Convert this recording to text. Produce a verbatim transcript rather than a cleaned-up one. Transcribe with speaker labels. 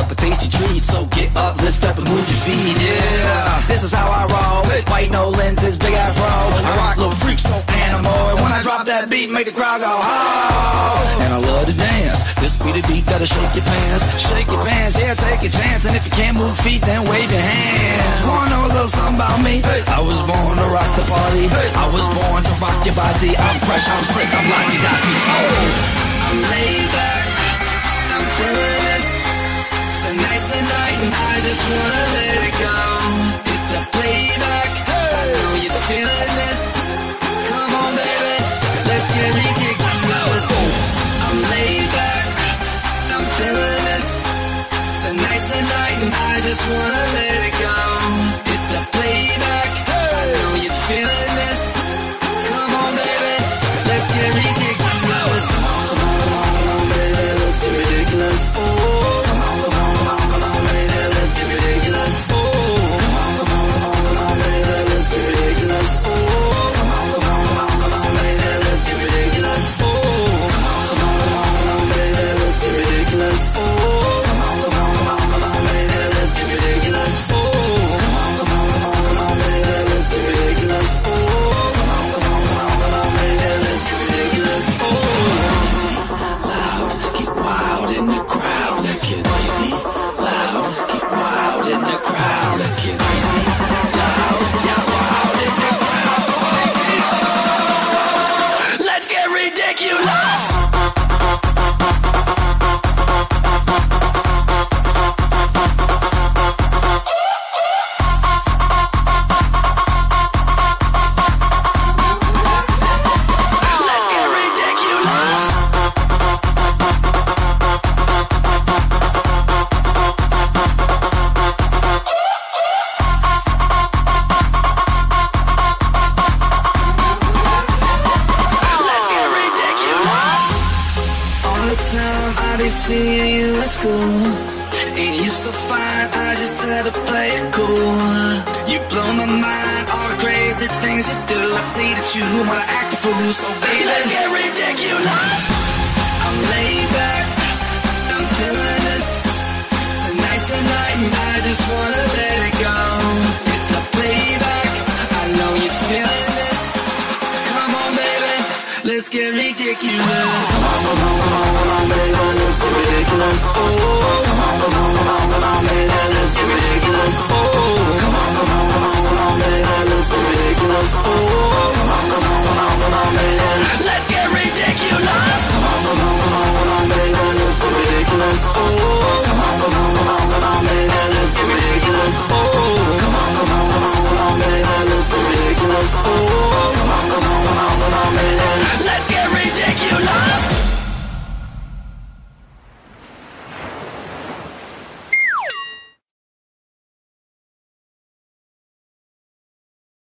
Speaker 1: up a tasty treat. So get up, lift up, and move your feet. Yeah, this is how I roll. White, no lenses, big afro. I rock, little freak, so animal. And when I drop that beat, make the crowd go oh. And I love to dance. This be the beat that'll shake your pants. Shake your pants, yeah, take a chance. And if you can't move feet, then wave your hands. Wanna know a little something about me? I was born to rock the party. I was born to rock your body. I'm fresh, I'm sick, I'm Lati-Dati. Oh, I'm laid back, I'm feeling this. It's a nice night and I just wanna let it go. Hit the playback, I know you're feeling this. Come on, baby, let's get ridiculous. Oh, I'm laid back, I'm feeling this. It's a nice night and I just wanna let it go. Hit the playback, I know you're feeling this. Come on, baby, let's get ridiculous. Come on, come on, come on, come on, baby, let's get ridiculous. Oh, come on, come on, come on, come on, baby, let's get ridiculous. Oh, come on, come on, come on, come on, baby, let's get ridiculous. Oh, come on, come on, come on, come on, baby, let's get ridiculous. Oh, come on, come on, come on, come on, baby, let's get ridiculous. Oh, come on, come on, come on, come on, baby, let's get ridiculous. Oh, come on, come on, come on, come on, baby, let's get ridiculous. Oh, come on, come on, come on, come on, baby, let's get ridiculous. Oh, loud, get wild in the crowd. Let's get crazy. Loud, get wild in the crowd. Let's get crazy. Loud, yeah, wild in the crowd. Let's get ridiculous. Seeing you in school, and you so fine, I just had to play it cool. You blow my mind, all the crazy things you do. I see that you wanna act a fool, so baby, let's get ridiculous. I'm laid back, I'm feeling this. It's a nice night and I just wanna let it go. Hit the playback, I know you're feeling this. Come on, baby, let's get ridiculous. Come on, come on, come on, come on, baby, let's get ridiculous. Oh, come on, come